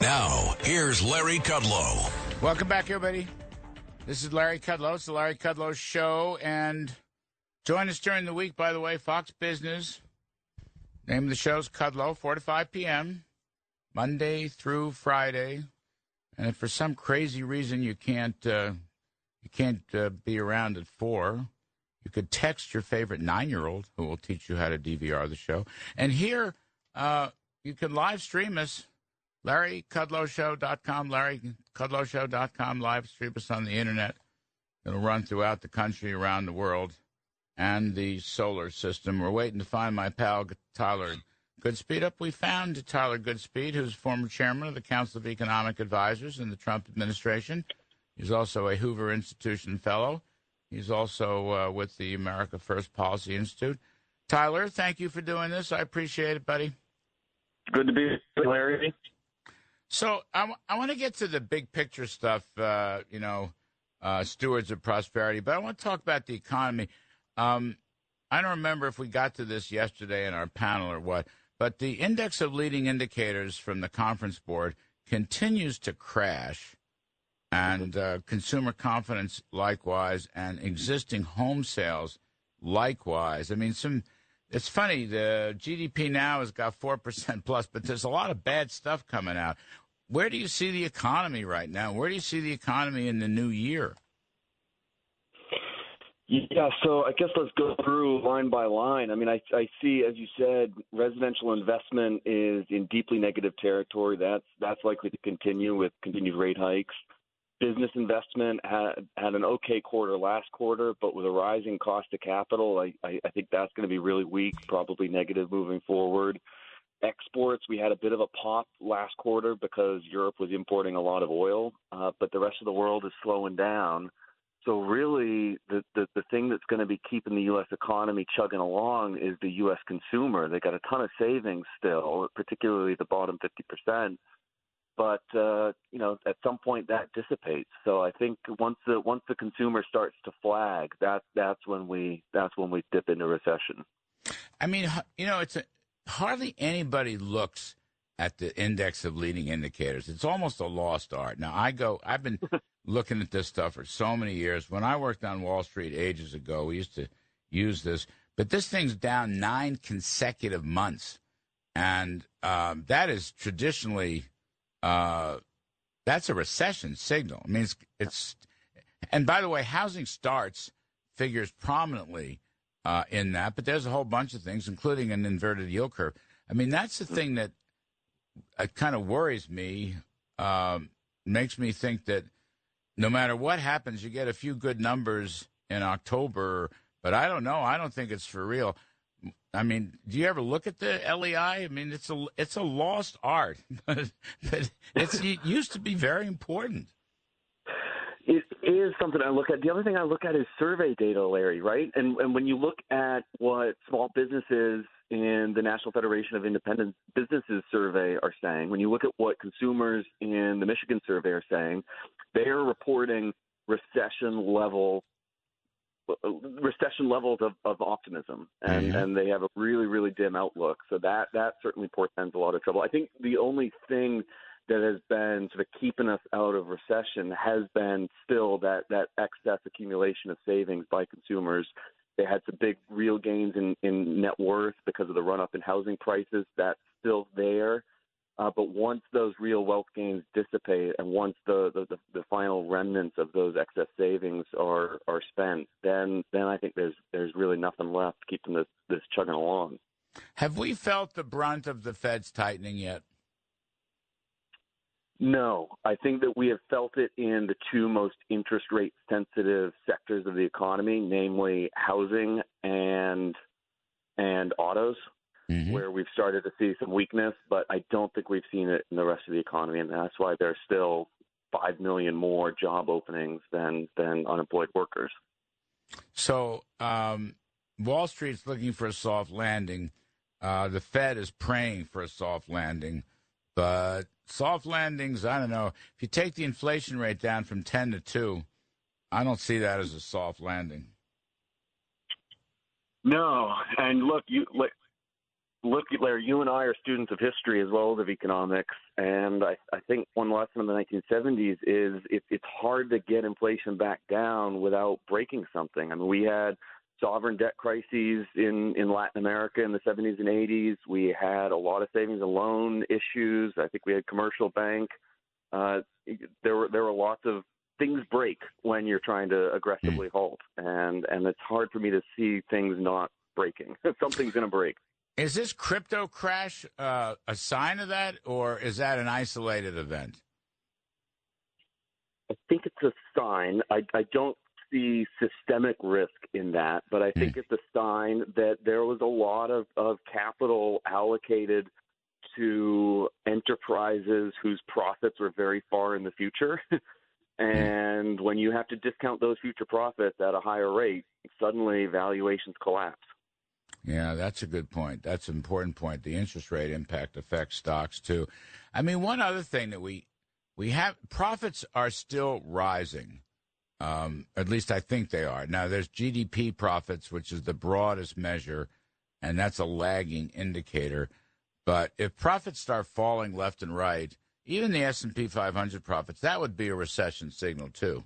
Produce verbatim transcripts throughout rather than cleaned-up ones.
Now, here's Larry Kudlow. Welcome back, everybody. This is Larry Kudlow. It's the Larry Kudlow Show. And join us during the week, by the way, Fox Business. Name of the show's Kudlow, four to five p.m., Monday through Friday. And if for some crazy reason you can't uh, you can't uh, be around at four, you could text your favorite nine-year-old who will teach you how to D V R the show. And here, uh, you can live stream us, Larry Kudlow Show dot com, Larry Kudlow Show dot com, live stream us on the Internet. It'll run throughout the country, around the world, and the solar system. We're waiting to find my pal Tyler Goodspeed up. We found Tyler Goodspeed, who's former chairman of the Council of Economic Advisors in the Trump administration. He's also a Hoover Institution fellow. He's also uh, with the America First Policy Institute. Tyler, thank you for doing this. I appreciate it, buddy. Good to be here, Larry. So I, w- I want to get to the big picture stuff, uh, you know, uh, stewards of prosperity, but I want to talk about the economy. Um, I don't remember if we got to this yesterday in our panel or what, but the index of leading indicators from the Conference Board continues to crash, and uh, consumer confidence likewise, and existing home sales likewise. I mean, some it's funny, the G D P now has got four percent plus, but there's a lot of bad stuff coming out. Where do you see the economy right now? Where do you see the economy in the new year? Yeah, so I guess let's go through line by line. I mean, I, I see, as you said, residential investment is in deeply negative territory. That's that's likely to continue with continued rate hikes. Business investment had, had an okay quarter last quarter, but with a rising cost of capital, I, I, I think that's going to be really weak, probably negative moving forward. Exports, we had a bit of a pop last quarter because Europe was importing a lot of oil, uh, but the rest of the world is slowing down. So really, the, the, the thing that's going to be keeping the U S economy chugging along is the U S consumer. They got a ton of savings still, particularly the bottom fifty percent. But uh, you know, at some point that dissipates. So I think once the once the consumer starts to flag, that that's when we that's when we dip into recession. I mean, you know, it's a, hardly anybody looks at the index of leading indicators. It's almost a lost art. Now, I go, I've been looking at this stuff for so many years. When I worked on Wall Street ages ago, we used to use this. But this thing's down nine consecutive months. And um, that is traditionally, uh, that's a recession signal. I mean, it's, it's, and by the way, housing starts figures prominently uh, in that. But there's a whole bunch of things, including an inverted yield curve. I mean, that's the thing that it kind of worries me, um, makes me think that no matter what happens, you get a few good numbers in October, but I don't know. I don't think it's for real. I mean, do you ever look at the L E I? I mean, it's a it's a lost art, but, but it's, it used to be very important. It is something I look at. The other thing I look at is survey data, Larry, right? And and when you look at what small businesses in the National Federation of Independent Businesses survey are saying, when you look at what consumers in the Michigan survey are saying, they are reporting recession level recession levels of, of optimism, and, mm-hmm. and they have a really, really dim outlook. So that that certainly portends a lot of trouble. I think the only thing that has been sort of keeping us out of recession has been still that, that excess accumulation of savings by consumers. They had some big real gains in, in net worth because of the run-up in housing prices. That's still there. Uh, but once those real wealth gains dissipate and once the, the, the, the final remnants of those excess savings are, are spent, then then I think there's there's really nothing left keeping this, this chugging along. Have we felt the brunt of the Fed's tightening yet? No, I think that we have felt it in the two most interest rate sensitive sectors of the economy, namely housing and and autos, mm-hmm. where we've started to see some weakness, but I don't think we've seen it in the rest of the economy, and that's why there's still five million more job openings than than unemployed workers. So um, Wall Street's looking for a soft landing. Uh, the Fed is praying for a soft landing. But soft landings, I don't know. If you take the inflation rate down from ten to two, I don't see that as a soft landing. No, and look, you look, look, Larry, you and I are students of history as well as of economics, and I, I think one lesson in the nineteen seventies is it, it's hard to get inflation back down without breaking something. I mean, we had sovereign debt crises in, in Latin America in the seventies and eighties. We had a lot of savings and loan issues. I think we had commercial bank. Uh, there were there were lots of things break when you're trying to aggressively halt, and and it's hard for me to see things not breaking. Something's going to break. Is this crypto crash uh, a sign of that, or is that an isolated event? I think it's a sign. I, I don't see systemic risk in that, but I think mm. it's a sign that there was a lot of, of capital allocated to enterprises whose profits were very far in the future. And when you have to discount those future profits at a higher rate, suddenly valuations collapse. Yeah, that's a good point. That's an important point. The interest rate impact affects stocks, too. I mean, one other thing that we we have, profits are still rising. Um, at least I think they are. Now, there's G D P profits, which is the broadest measure, and that's a lagging indicator. But if profits start falling left and right, even the S and P five hundred profits, that would be a recession signal, too.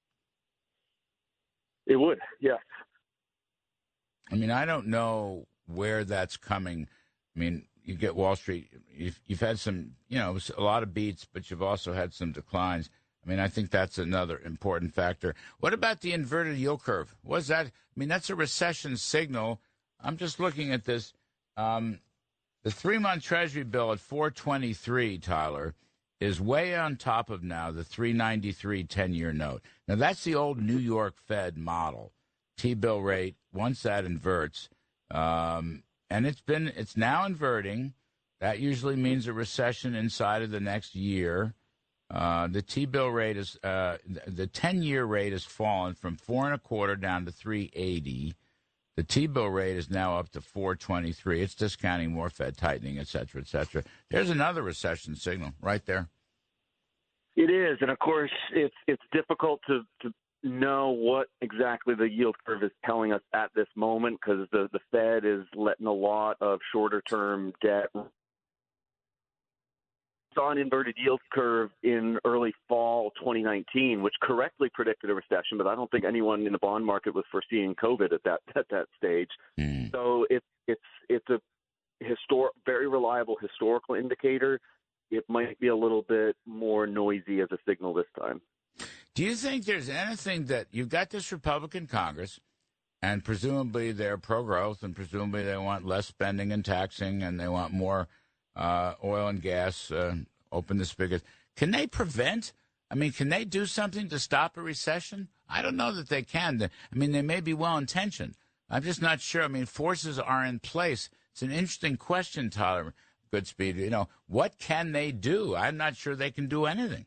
It would, yes. I mean, I don't know where that's coming. I mean, you get Wall Street. You've, you've had some, you know, a lot of beats, but you've also had some declines. I mean, I think that's another important factor. What about the inverted yield curve? What is that? I mean, that's a recession signal. I'm just looking at this. Um, the three-month Treasury bill at four twenty-three, Tyler, is way on top of now the three ninety-three ten-year note. Now, that's the old New York Fed model. T-bill rate, once that inverts, um, and it's been it's now inverting. That usually means a recession inside of the next year. Uh, the T-bill rate is uh, the ten-year rate has fallen from four and a quarter down to three eighty. The T-bill rate is now up to four twenty-three. It's discounting more Fed tightening, et cetera, et cetera. There's another recession signal right there. It is, and of course, it's it's difficult to, to know what exactly the yield curve is telling us at this moment because the, the Fed is letting a lot of shorter-term debt. Saw an inverted yield curve in early fall twenty nineteen, which correctly predicted a recession, but I don't think anyone in the bond market was foreseeing COVID at that at that stage. Mm. So it's it's it's a histor- very reliable historical indicator. It might be a little bit more noisy as a signal this time. Do you think there's anything that you've got this Republican Congress, and presumably they're pro-growth, and presumably they want less spending and taxing, and they want more uh, oil and gas, uh, open the spigot. Can they prevent? I mean, can they do something to stop a recession? I don't know that they can. I mean, they may be well-intentioned. I'm just not sure. I mean, forces are in place. It's an interesting question, Tyler Goodspeed. You know, what can they do? I'm not sure they can do anything.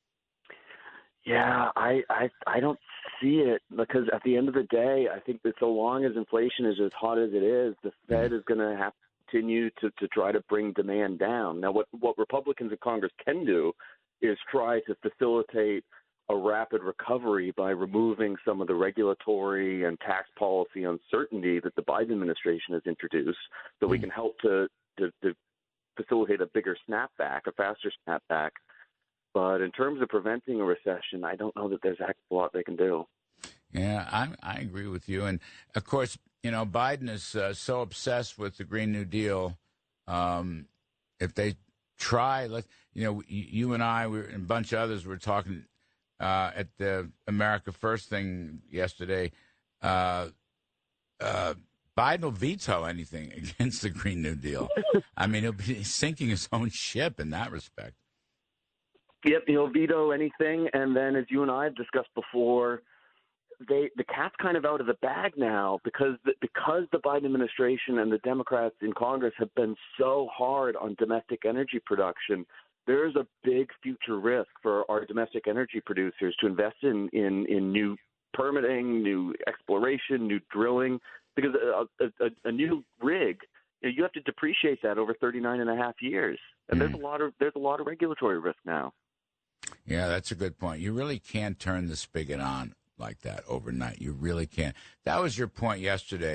Yeah, I, I I don't see it because at the end of the day, I think that so long as inflation is as hot as it is, the Fed is going to have to continue to, to try to bring demand down. Now, what, what Republicans in Congress can do is try to facilitate a rapid recovery by removing some of the regulatory and tax policy uncertainty that the Biden administration has introduced so we can help to, to, to facilitate a bigger snapback, a faster snapback. But in terms of preventing a recession, I don't know that there's a lot they can do. Yeah, I, I agree with you. And, of course, you know, Biden is uh, so obsessed with the Green New Deal. Um, if they try, let you know, you and I we and a bunch of others were talking uh, at the America First thing yesterday. Uh, uh, Biden will veto anything against the Green New Deal. I mean, he'll be sinking his own ship in that respect. Yep, he'll veto anything, and then, as you and I have discussed before, they the cat's kind of out of the bag now because the, because the Biden administration and the Democrats in Congress have been so hard on domestic energy production. There's a big future risk for our domestic energy producers to invest in in, in new permitting, new exploration, new drilling, because a, a, a new rig, you know, you have to depreciate that over thirty-nine and a half years, and mm. there's a lot of there's a lot of regulatory risk now. Yeah, that's a good point. You really can't turn the spigot on like that overnight. You really can't. That was your point yesterday,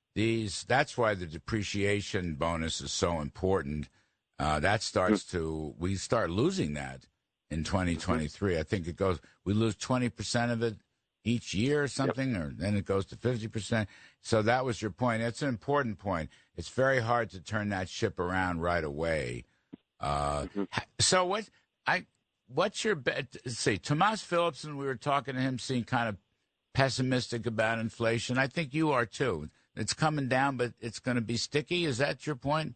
these. That's why the depreciation bonus is so important. Uh, that starts to we start losing that in twenty twenty-three. I think it goes. We lose twenty percent of it each year or something, yep. or then it goes to fifty percent. So that was your point. It's an important point. It's very hard to turn that ship around right away. Uh, mm-hmm. So what I what's your bet? See, Tomas Philipson, we were talking to him, seeing kind of pessimistic about inflation. I think you are too. It's coming down, but it's going to be sticky. Is that your point?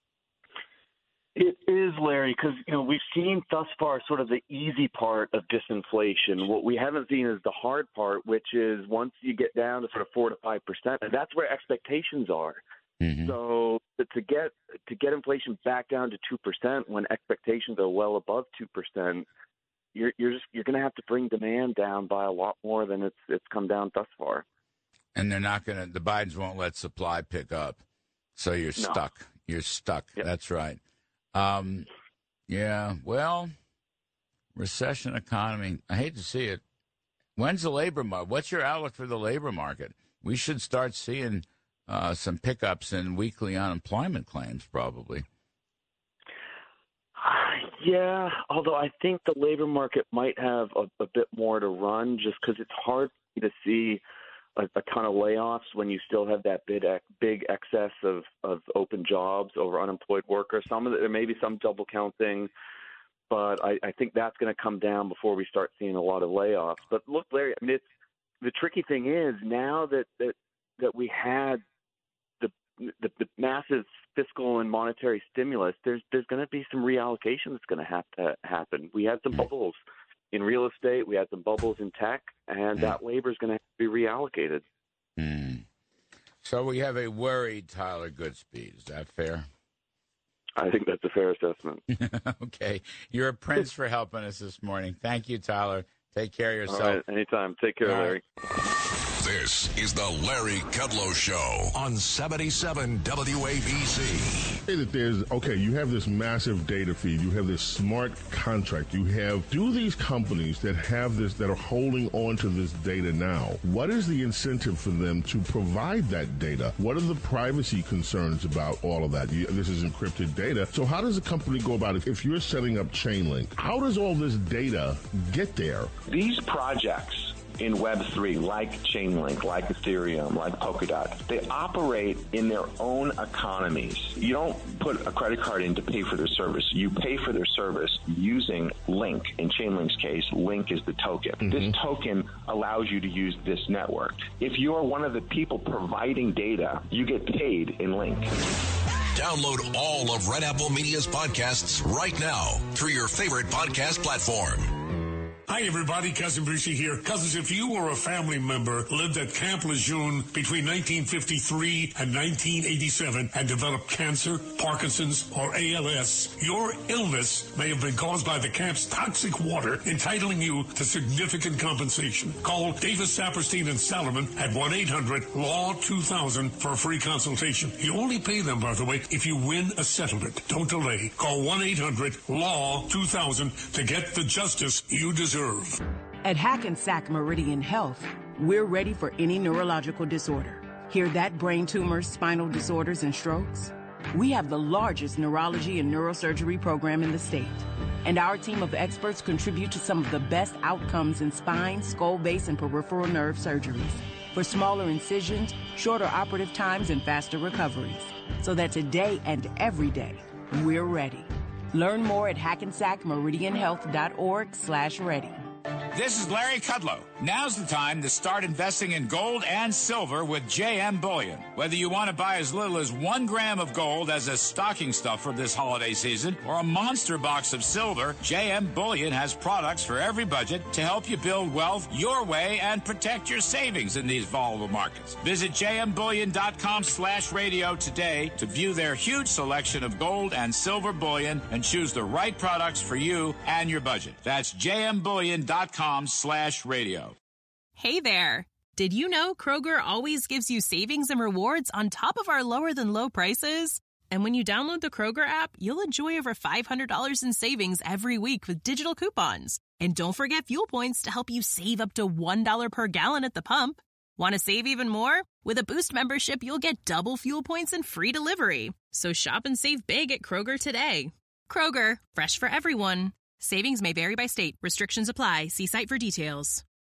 It is, Larry, because you know we've seen thus far sort of the easy part of disinflation. What we haven't seen is the hard part, which is once you get down to sort of four to five percent, and that's where expectations are. Mm-hmm. So to get to get inflation back down to two percent when expectations are well above two percent, you're you're just you're going to have to bring demand down by a lot more than it's it's come down thus far. And they're not going to. The Bidens won't let supply pick up, so you're no. stuck. You're stuck. Yep. That's right. Um, yeah, well, recession economy. I hate to see it. When's the labor market? What's your outlook for the labor market? We should start seeing uh, some pickups in weekly unemployment claims, probably. Yeah, although I think the labor market might have a, a bit more to run just because it's hard to see a, a ton of layoffs when you still have that big big excess of, of open jobs over unemployed workers. Some of it, there may be some double counting, but I, I think that's going to come down before we start seeing a lot of layoffs. But look, Larry, I mean, it's, the tricky thing is now that that, that we had the, the the massive fiscal and monetary stimulus, there's there's going to be some reallocation that's going to have to happen. We had some bubbles in real estate, we had some bubbles in tech, and mm. that labor is going to have to be reallocated. Mm. So we have a worried Tyler Goodspeed. Is that fair? I think that's a fair assessment. Okay. You're a prince for helping us this morning. Thank you, Tyler. Take care of yourself. All right, anytime. Take care, All Larry. Right. This is the Larry Kudlow Show on seventy-seven W A B C. Say that there's, okay, you have this massive data feed. You have this smart contract. You have, do these companies that have this, that are holding on to this data now, what is the incentive for them to provide that data? What are the privacy concerns about all of that? You, this is encrypted data. So how does a company go about it? If you're setting up Chainlink, how does all this data get there? These projects in Web three, like Chainlink, like Ethereum, like Polkadot, they operate in their own economies. You don't put a credit card in to pay for their service. You pay for their service using Link. In Chainlink's case, Link is the token. Mm-hmm. This token allows you to use this network. If you're one of the people providing data, you get paid in Link. Download all of Red Apple Media's podcasts right now through your favorite podcast platform. Hi, everybody. Cousin Brucey here. Cousins, if you or a family member lived at Camp Lejeune between nineteen fifty-three and nineteen eighty-seven and developed cancer, Parkinson's, or A L S, your illness may have been caused by the camp's toxic water, entitling you to significant compensation. Call Davis, Saperstein, and Salomon at one eight hundred L A W two thousand for a free consultation. You only pay them, by the way, if you win a settlement. Don't delay. Call one eight hundred L A W two thousand to get the justice you deserve. At Hackensack Meridian Health, we're ready for any neurological disorder. Hear that? Brain tumors, spinal disorders, and strokes? We have the largest neurology and neurosurgery program in the state. And our team of experts contribute to some of the best outcomes in spine, skull base, and peripheral nerve surgeries. For smaller incisions, shorter operative times, and faster recoveries. So that today and every day, we're ready. Learn more at hackensack meridian health dot org slash ready. This is Larry Kudlow. Now's the time to start investing in gold and silver with J M Bullion. Whether you want to buy as little as one gram of gold as a stocking stuffer this holiday season or a monster box of silver, J M Bullion has products for every budget to help you build wealth your way and protect your savings in these volatile markets. Visit j m bullion dot com slash radio today to view their huge selection of gold and silver bullion and choose the right products for you and your budget. That's j m bullion dot com slash radio. Hey there. Did you know Kroger always gives you savings and rewards on top of our lower than low prices? And when you download the Kroger app, you'll enjoy over five hundred dollars in savings every week with digital coupons. And don't forget fuel points to help you save up to one dollar per gallon at the pump. Want to save even more? With a Boost membership, you'll get double fuel points and free delivery. So shop and save big at Kroger today. Kroger, fresh for everyone. Savings may vary by state. Restrictions apply. See site for details.